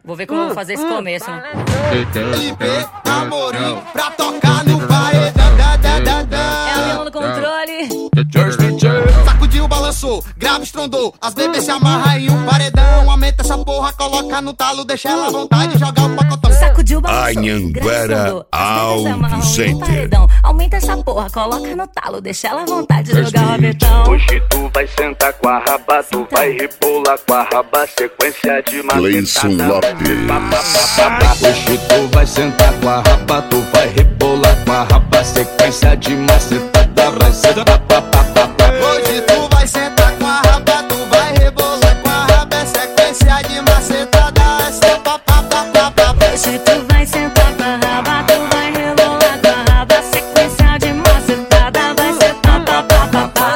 Vou ver como eu vou fazer esse começo, né? IP Amorim pra tocar no paredão. É o Leão no controle. Sacudiu, balançou, grave, estrondou. As bebês se amarram em um paredão. Aumenta essa porra, coloca no talo, deixa ela à vontade, joga o pacotão. Sacudiu, balançou, Anhanguera Auto Center. Aumenta essa porra, coloca no talo, deixa ela à vontade, jogar o rabetão. Hoje tu vai sentar com a raba, tu vai rebolar com a raba, sequência de Cleison macetada. Lopes. Hoje tu vai sentar com a raba, tu vai rebolar com a raba, sequência de macetada, vai ser Hoje tu vai sentar com a raba, tu vai rebolar com a raba, é sequência de macetada, é seu papapá. Hoje tu vai sentar com a raba, tu vai rebolar com a raba, sequência de macetada, vai ser papapá.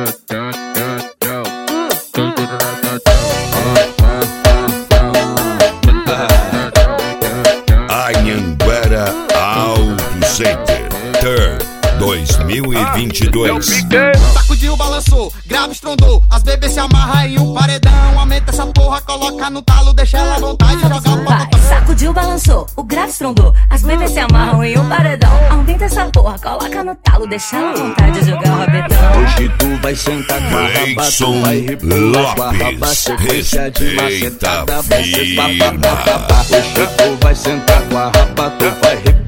Anhanguera Auto Center. Turn 2022. Sacudiu, balançou, grave, estrondou. As bebês se amarram em um paredão. Aumenta essa porra, coloca no talo, deixa ela à vontade, joga o Vai, pacotão. sacudiu, balançou, o grave estrondou. As bebês se amarram em um paredão. Aumenta essa porra, coloca no talo, deixa ela à vontade, jogar o rabetão. Hoje tu vai sentar com a raba, tu vai rebolar com a raba, Lopes, sequência de respeita macetada, vai ser firma. papapá. Hoje tu vai sentar com a raba, tu vai rebolar